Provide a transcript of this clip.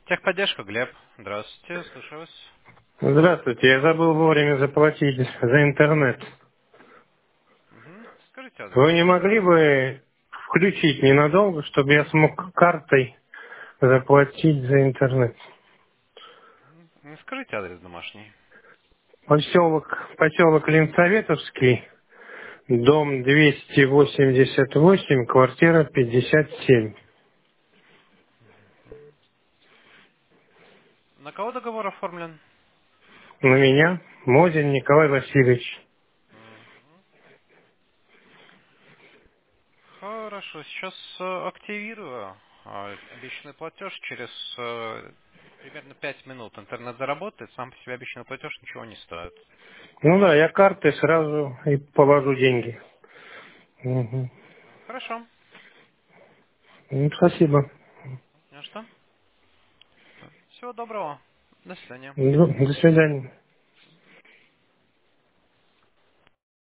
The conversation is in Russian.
Техподдержка, Глеб. Здравствуйте, слушаю вас. Здравствуйте, я забыл вовремя заплатить за интернет. Скажите адрес Вы не домашний, могли пожалуйста. бы включить ненадолго, чтобы я смог картой заплатить за интернет? Скажите адрес домашний. Поселок Ленсоветовский, дом 288, квартира 57. На кого договор оформлен? На меня Мозин Николай Васильевич. Хорошо, сейчас активирую обещанный платеж. Через примерно 5 минут интернет заработает. Сам по себе обещанный платеж ничего не стоит. Ну да, я картой сразу и положу деньги. Мгм. Хорошо. Ну, спасибо. Ну что? Всего доброго. До свидания. До свидания.